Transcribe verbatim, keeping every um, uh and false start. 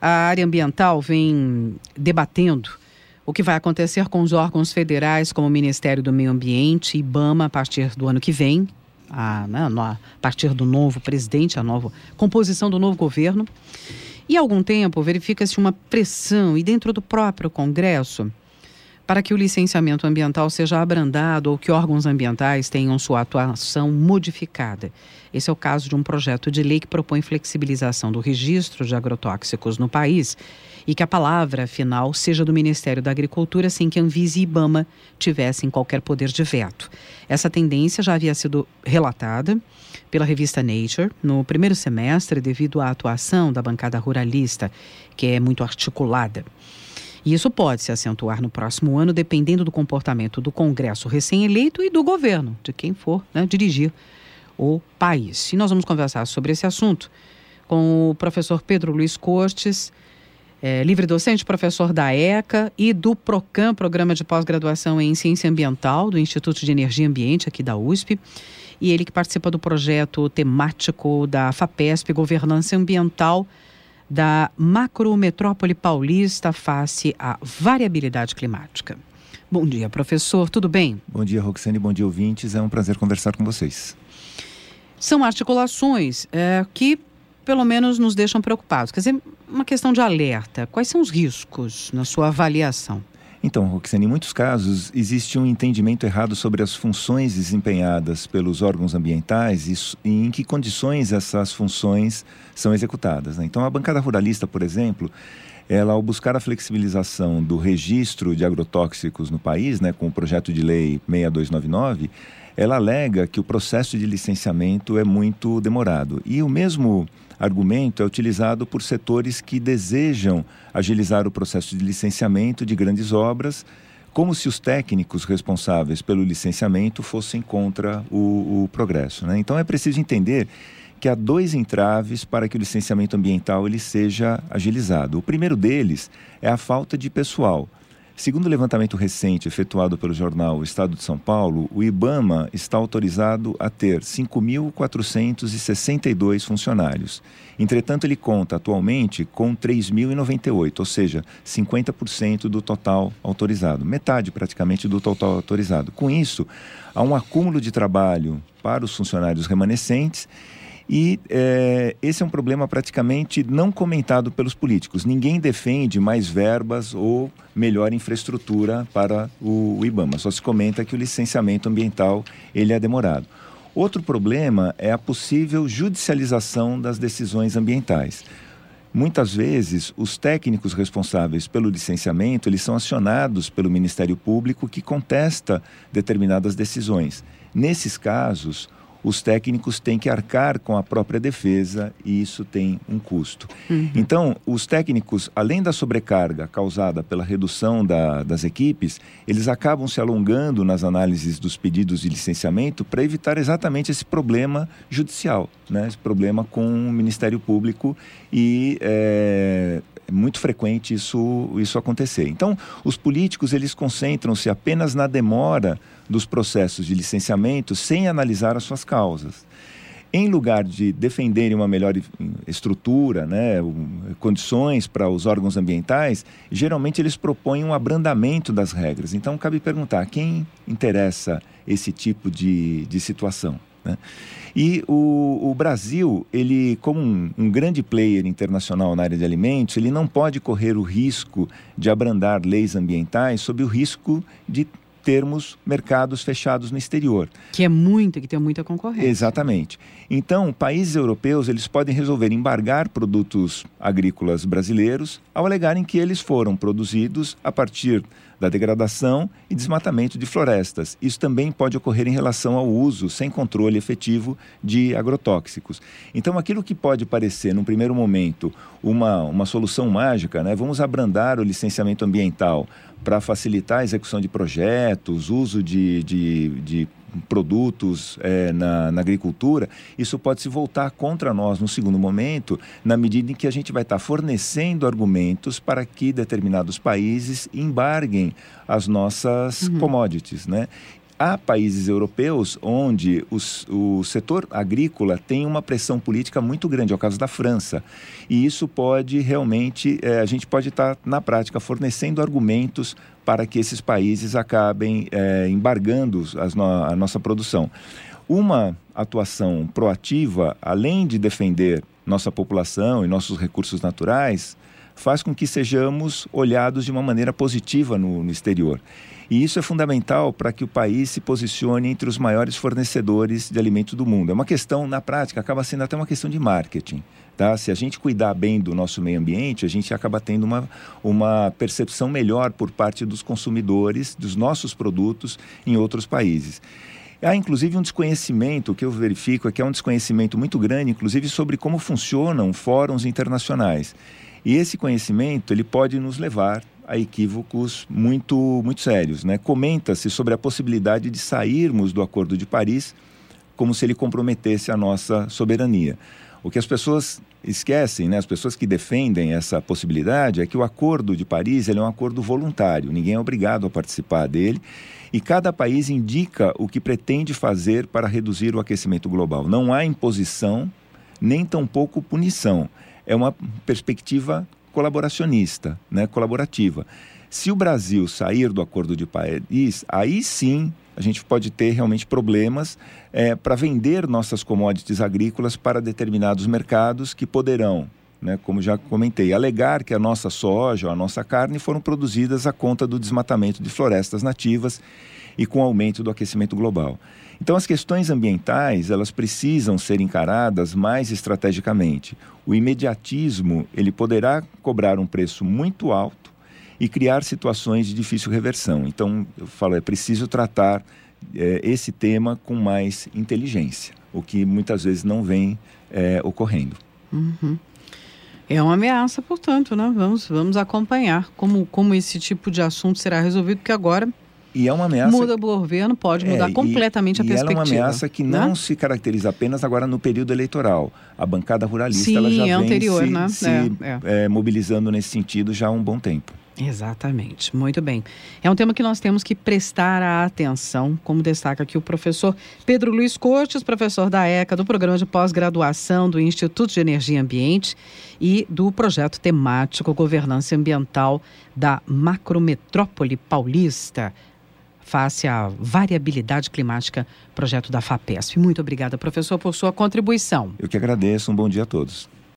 A área ambiental vem debatendo o que vai acontecer com os órgãos federais como o Ministério do Meio Ambiente e IBAMA a partir do ano que vem, a, né, a partir do novo presidente, a nova composição do novo governo. E há algum tempo verifica-se uma pressão, e dentro do próprio Congresso, para que o licenciamento ambiental seja abrandado ou que órgãos ambientais tenham sua atuação modificada. Esse é o caso de um projeto de lei que propõe flexibilização do registro de agrotóxicos no país e que a palavra final seja do Ministério da Agricultura sem que Anvisa e IBAMA tivessem qualquer poder de veto. Essa tendência já havia sido relatada pela revista Nature no primeiro semestre devido à atuação da bancada ruralista, que é muito articulada. E isso pode se acentuar no próximo ano, dependendo do comportamento do Congresso recém-eleito e do governo, de quem for, né, dirigir o país. E nós vamos conversar sobre esse assunto com o professor Pedro Luiz Cortes, é, livre-docente, professor da ECA e do PROCAM, Programa de Pós-Graduação em Ciência Ambiental, do Instituto de Energia e Ambiente, aqui da U S P. E ele que participa do projeto temático da FAPESP, Governança Ambiental da Macrometrópole Paulista face à variabilidade climática. Bom dia, professor, tudo bem? Bom dia, Roxane, bom dia, ouvintes. É um prazer conversar com vocês. São articulações é, que, pelo menos, nos deixam preocupados. Quer dizer, uma questão de alerta. Quais são os riscos na sua avaliação? Então, Roxane, em muitos casos existe um entendimento errado sobre as funções desempenhadas pelos órgãos ambientais e, e em que condições essas funções são executadas, né? Então, a bancada ruralista, por exemplo, ela, ao buscar a flexibilização do registro de agrotóxicos no país, né, com o projeto de lei seis dois nove nove, ela alega que o processo de licenciamento é muito demorado. E o mesmo argumento é utilizado por setores que desejam agilizar o processo de licenciamento de grandes obras, como se os técnicos responsáveis pelo licenciamento fossem contra o, o progresso, né? Então é preciso entender que há dois entraves para que o licenciamento ambiental ele seja agilizado. O primeiro deles é a falta de pessoal. Segundo o levantamento recente efetuado pelo jornal O Estado de São Paulo, o IBAMA está autorizado a ter cinco mil quatrocentos e sessenta e dois funcionários. Entretanto, ele conta atualmente com três mil e noventa e oito, ou seja, cinquenta por cento do total autorizado, metade praticamente do total autorizado. Com isso, há um acúmulo de trabalho para os funcionários remanescentes. E é, esse é um problema praticamente não comentado pelos políticos. Ninguém defende mais verbas ou melhor infraestrutura para o, o IBAMA. Só se comenta que o licenciamento ambiental ele é demorado. Outro problema é a possível judicialização das decisões ambientais. Muitas vezes, os técnicos responsáveis pelo licenciamento, eles são acionados pelo Ministério Público que contesta determinadas decisões. Nesses casos, os técnicos têm que arcar com a própria defesa e isso tem um custo. Uhum. Então, os técnicos, além da sobrecarga causada pela redução da, das equipes, eles acabam se alongando nas análises dos pedidos de licenciamento para evitar exatamente esse problema judicial, né? Esse problema com o Ministério Público e é, é muito frequente isso, isso acontecer. Então, os políticos, eles concentram-se apenas na demora dos processos de licenciamento sem analisar as suas causas. Em lugar de defenderem uma melhor estrutura, né, condições para os órgãos ambientais, geralmente eles propõem um abrandamento das regras. Então, cabe perguntar, a quem interessa esse tipo de, de situação, né? E o, o Brasil, ele, como um, um grande player internacional na área de alimentos, ele não pode correr o risco de abrandar leis ambientais sob o risco de termos mercados fechados no exterior. Que é muito, que tem muita concorrência. Exatamente. Então, países europeus, eles podem resolver embargar produtos agrícolas brasileiros ao alegarem que eles foram produzidos a partir da degradação e desmatamento de florestas. Isso também pode ocorrer em relação ao uso sem controle efetivo de agrotóxicos. Então, aquilo que pode parecer, num primeiro momento, uma, uma solução mágica, né? Vamos abrandar o licenciamento ambiental para facilitar a execução de projetos, uso de, de, de produtos é, na, na agricultura, isso pode se voltar contra nós no segundo momento, na medida em que a gente vai estar fornecendo argumentos para que determinados países embarguem as nossas uhum. commodities, né? há países europeus onde os, o setor agrícola tem uma pressão política muito grande, é o caso da França. E isso pode realmente, é, a gente pode estar, na prática, fornecendo argumentos para que esses países acabem é, embargando as no, a nossa produção. Uma atuação proativa, além de defender nossa população e nossos recursos naturais, faz com que sejamos olhados de uma maneira positiva no, no exterior. E isso é fundamental para que o país se posicione entre os maiores fornecedores de alimentos do mundo. É uma questão, na prática, acaba sendo até uma questão de marketing. Tá? Se a gente cuidar bem do nosso meio ambiente, a gente acaba tendo uma, uma percepção melhor por parte dos consumidores, dos nossos produtos em outros países. Há, inclusive, um desconhecimento, o que eu verifico é que há um desconhecimento muito grande, inclusive, sobre como funcionam fóruns internacionais. E esse conhecimento, ele pode nos levar a equívocos muito, muito sérios, né? Comenta-se sobre a possibilidade de sairmos do Acordo de Paris como se ele comprometesse a nossa soberania. O que as pessoas esquecem, né? As pessoas que defendem essa possibilidade, é que o Acordo de Paris ele é um acordo voluntário, ninguém é obrigado a participar dele, e cada país indica o que pretende fazer para reduzir o aquecimento global. Não há imposição, nem tampouco punição. É uma perspectiva colaboracionista, né, colaborativa. Se o Brasil sair do Acordo de Paris, aí sim a gente pode ter realmente problemas é, para vender nossas commodities agrícolas para determinados mercados que poderão, né, como já comentei, alegar que a nossa soja ou a nossa carne foram produzidas à conta do desmatamento de florestas nativas e com o aumento do aquecimento global. Então, as questões ambientais, elas precisam ser encaradas mais estrategicamente. O imediatismo, ele poderá cobrar um preço muito alto e criar situações de difícil reversão. Então, eu falo, é preciso tratar é, esse tema com mais inteligência, o que muitas vezes não vem é, ocorrendo. Uhum. É uma ameaça, portanto, né? Vamos, vamos acompanhar como, como esse tipo de assunto será resolvido, porque agora... E é uma ameaça... Muda o governo, pode mudar é, completamente e, a perspectiva. E ela é uma ameaça que não né? se caracteriza apenas agora no período eleitoral. A bancada ruralista Sim, ela já é vem anterior, se, né? se é, é. É, mobilizando nesse sentido já há um bom tempo. Exatamente, muito bem. É um tema que nós temos que prestar a atenção, como destaca aqui o professor Pedro Luiz Cortes, professor da ECA, do Programa de Pós-Graduação do Instituto de Energia e Ambiente e do projeto temático Governança Ambiental da Macrometrópole Paulista, face à variabilidade climática, projeto da FAPESP. Muito obrigada, professor, por sua contribuição. Eu que agradeço, um bom dia a todos.